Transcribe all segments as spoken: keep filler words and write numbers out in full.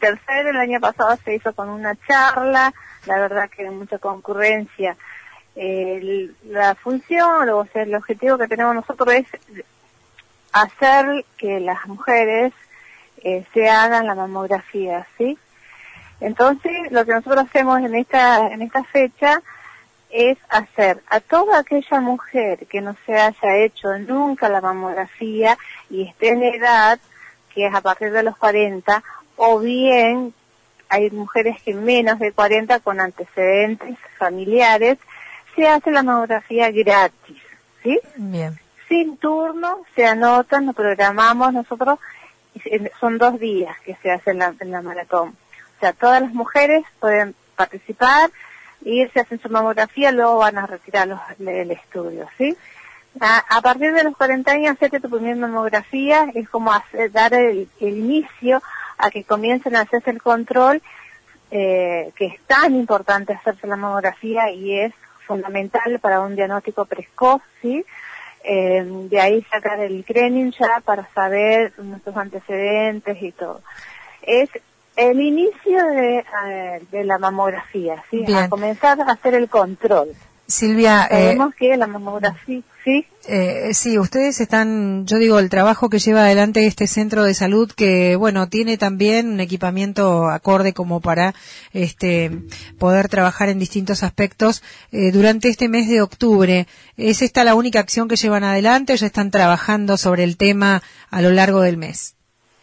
tercero, el año pasado se hizo con una charla, la verdad que hay mucha concurrencia. El, la función, o sea, el objetivo que tenemos nosotros es hacer que las mujeres eh, se hagan la mamografía, ¿sí? Entonces, lo que nosotros hacemos en esta en esta fecha es hacer a toda aquella mujer que no se haya hecho nunca la mamografía y esté en edad, que es a partir de los cuarenta, o bien hay mujeres que menos de cuarenta con antecedentes familiares, se hace la mamografía gratis, ¿sí? Bien. Sin turno, se anotan, nos programamos nosotros, son dos días que se hace en la, en la maratón. O sea, todas las mujeres pueden participar, y se hacen su mamografía, luego van a retirar los, el estudio, ¿sí? A, a partir de los cuarenta años, hacerte tu primera mamografía, es como hacer, dar el, el inicio a que comiencen a hacerse el control, eh, que es tan importante hacerse la mamografía y es fundamental para un diagnóstico precoz, ¿sí? Eh, de ahí sacar el screening ya para saber nuestros antecedentes y todo. Es el inicio de, de la mamografía, ¿sí? Bien. A comenzar a hacer el control. Silvia, sabemos eh, que la mamografía, ¿sí? Eh, sí, ustedes están, yo digo, el trabajo que lleva adelante este centro de salud, que bueno, tiene también un equipamiento acorde como para este poder trabajar en distintos aspectos eh, durante este mes de octubre. ¿Es esta la única acción que llevan adelante o ya están trabajando sobre el tema a lo largo del mes?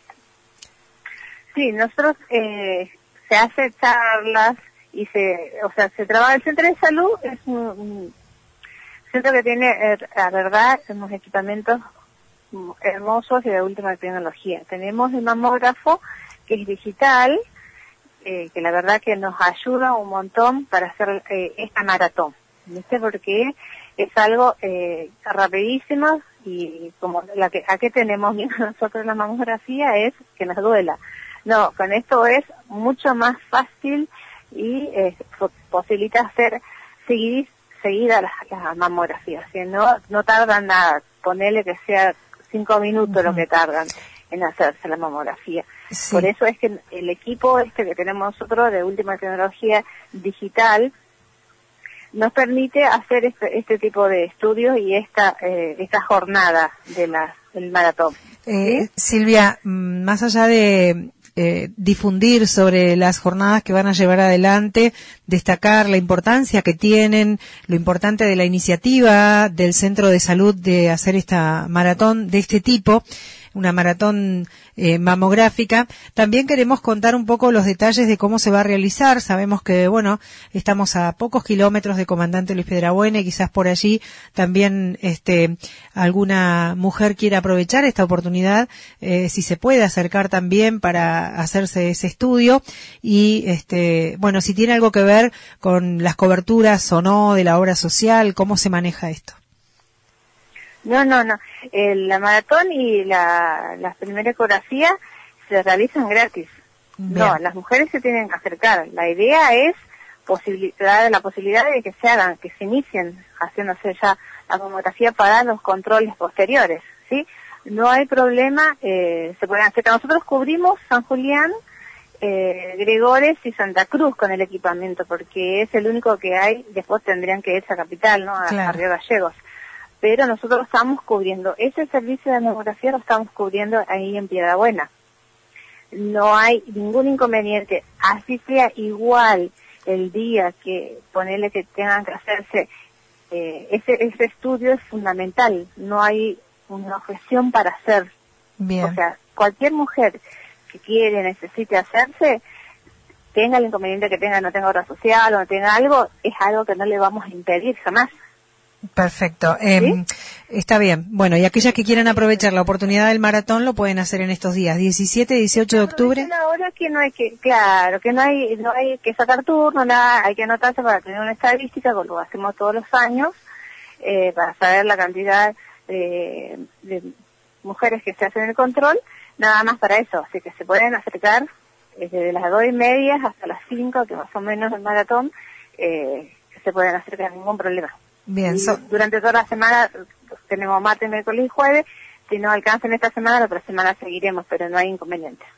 Sí, nosotros eh, se hace charlas y se, o sea, se trabaja. El centro de salud es un, un centro que tiene, eh, la verdad, unos equipamientos hermosos y de última tecnología. Tenemos el mamógrafo, que es digital, eh, que la verdad que nos ayuda un montón para hacer eh, esta maratón, ¿viste? Porque es algo eh, rapidísimo y como la que, ¿a qué tenemos miedo nosotros la mamografía? Es que nos duela. No, con esto es mucho más fácil y eh, posibilita hacer seguir, seguida las, las mamografías. ¿Sí? No, no tardan nada, ponerle que sea cinco minutos uh-huh. lo que tardan en hacerse la mamografía. Sí. Por eso es que el equipo este que tenemos nosotros de última tecnología digital nos permite hacer este, este tipo de estudios y esta eh, esta jornada de la, del maratón. Eh, ¿Sí? Silvia, más allá de eh, difundir sobre las jornadas que van a llevar adelante, destacar la importancia que tienen, lo importante de la iniciativa del Centro de Salud de hacer esta maratón de este tipo, una maratón eh, mamográfica. También queremos contar un poco los detalles de cómo se va a realizar. Sabemos que, bueno, estamos a pocos kilómetros de Comandante Luis Piedrabuena y quizás por allí también este, alguna mujer quiera aprovechar esta oportunidad, eh, si se puede acercar también para hacerse ese estudio y, este, bueno, si tiene algo que ver con las coberturas o no de la obra social, ¿cómo se maneja esto? No, no, no. Eh, la maratón y la, las primeras ecografías se realizan gratis. Bien. No, las mujeres se tienen que acercar. La idea es posibilitar la posibilidad de que se hagan, que se inicien haciéndose ya la mamografía para los controles posteriores, ¿sí? No hay problema, eh, se pueden hacer. Nosotros cubrimos San Julián, eh, Gregores y Santa Cruz con el equipamiento, porque es el único que hay. Después tendrían que irse a Capital, ¿no? A, claro. a Río Gallegos. Pero nosotros estamos cubriendo, ese servicio de mamografía lo estamos cubriendo ahí en Piedrabuena. No hay ningún inconveniente, así sea igual el día que ponerle que tengan que hacerse, eh, ese, ese estudio es fundamental, no hay una objeción para hacer. Bien. O sea, cualquier mujer que quiere, necesite hacerse, tenga el inconveniente que tenga, no tenga obra social o no tenga algo, es algo que no le vamos a impedir jamás. Perfecto. Eh, ¿Sí? Está bien. Bueno, y aquellas que quieran aprovechar la oportunidad del maratón lo pueden hacer en estos días, diecisiete, dieciocho de octubre. Ahora que no hay que, claro, que no hay, no hay que sacar turno, nada, hay que anotarse para tener una estadística, como lo hacemos todos los años, eh, para saber la cantidad de, de mujeres que se hacen el control, nada más para eso. Así que se pueden acercar desde las dos y media hasta las cinco, que más o menos el maratón, eh, que se pueden acercar sin ningún problema. Bien, so... durante toda la semana tenemos martes, miércoles y jueves. Si no alcanzan esta semana, la otra semana seguiremos, pero no hay inconveniente.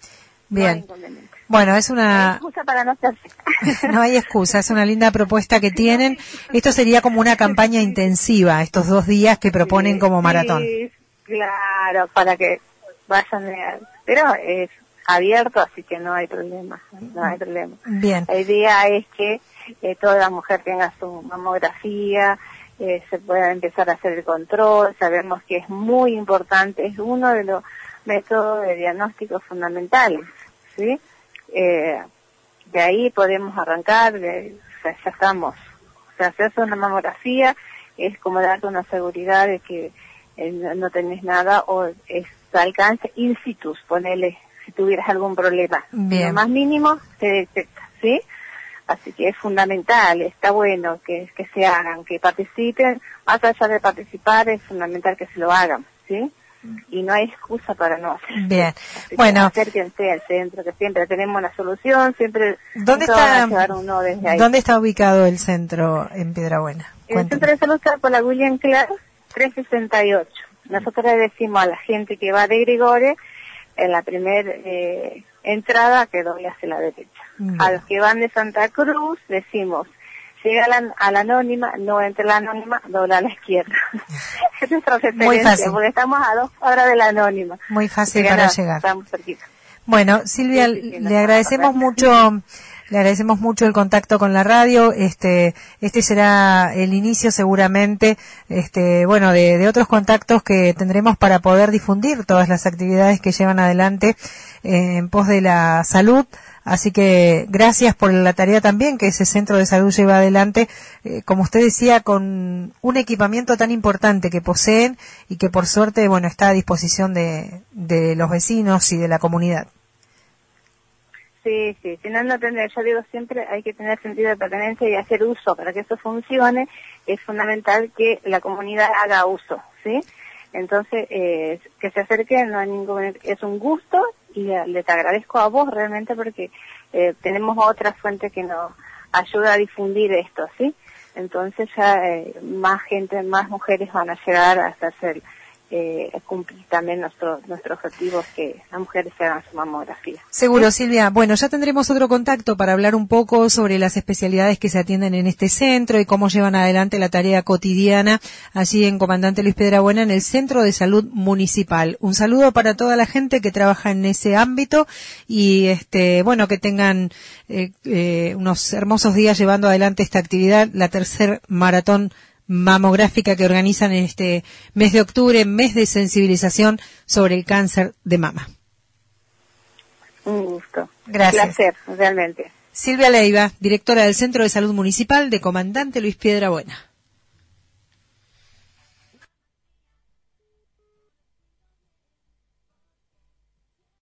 Bien. No hay inconveniente. Bueno, es una... No hay excusa para no hacerse. No hay excusa, es una linda propuesta que tienen. Esto sería como una campaña intensiva, estos dos días que proponen sí, como maratón. Sí, claro, para que vayan a... Pero es abierto, así que no hay problema, no hay problema. Bien. La idea es que eh, toda mujer tenga su mamografía, eh, se pueda empezar a hacer el control. Sabemos que es muy importante, es uno de los métodos de diagnóstico fundamentales, ¿sí? Eh, de ahí podemos arrancar, de, o sea, ya estamos. O sea, hacerse una mamografía es como darte una seguridad de que eh, no, no tenés nada o es alcance in situ, ponele, si tuvieras algún problema. Bien. Lo más mínimo se detecta, ¿sí? Así que es fundamental, está bueno que, que se hagan, que participen. Más allá de participar, es fundamental que se lo hagan, ¿sí? Y no hay excusa para no hacer. Bien, así bueno. Acérquense al centro, que siempre tenemos una solución, siempre... ¿Dónde está, uno desde ahí. ¿Dónde está ubicado el centro en Piedrabuena? El centro de salud está por la William Clark, trescientos sesenta y ocho. Nosotros le decimos a la gente que va de Grigore, en la primera eh, entrada, que doble hacia la derecha. Bien. A los que van de Santa Cruz, decimos, llega a la, a la anónima, no entre la anónima, dobla a la izquierda. Es nuestra referencia, muy fácil, porque estamos a dos horas de la anónima. Muy fácil para nada, llegar. Estamos cerquita. Bueno, Silvia, sí, sí, sí, le agradecemos mucho, le agradecemos mucho el contacto con la radio. Este, este será el inicio seguramente, este, bueno, de, de otros contactos que tendremos para poder difundir todas las actividades que llevan adelante eh, en pos de la salud. Así que gracias por la tarea también que ese centro de salud lleva adelante, eh, como usted decía, con un equipamiento tan importante que poseen y que por suerte, bueno, está a disposición de, de los vecinos y de la comunidad. Sí, sí, si no, no tener, yo digo siempre, hay que tener sentido de pertenencia y hacer uso. Para que eso funcione, es fundamental que la comunidad haga uso, ¿sí? Entonces, eh, que se acerque, no hay ningún, es un gusto. Y le te agradezco a vos realmente porque eh, tenemos otra fuente que nos ayuda a difundir esto, ¿sí? Entonces ya eh, más gente, más mujeres van a llegar hasta hacer eh, cumplir también nuestro nuestro objetivo, que las mujeres se hagan su mamografía. Seguro, ¿sí? Silvia. Bueno, ya tendremos otro contacto para hablar un poco sobre las especialidades que se atienden en este centro y cómo llevan adelante la tarea cotidiana allí en Comandante Luis Piedrabuena, en el Centro de Salud Municipal. Un saludo para toda la gente que trabaja en ese ámbito y, este, bueno, que tengan eh, eh, unos hermosos días llevando adelante esta actividad, la tercer maratón mamográfica que organizan en este mes de octubre, mes de sensibilización sobre el cáncer de mama. Un gusto. Gracias. Un placer, realmente. Silvia Leiva, directora del Centro de Salud Municipal de Comandante Luis Piedrabuena.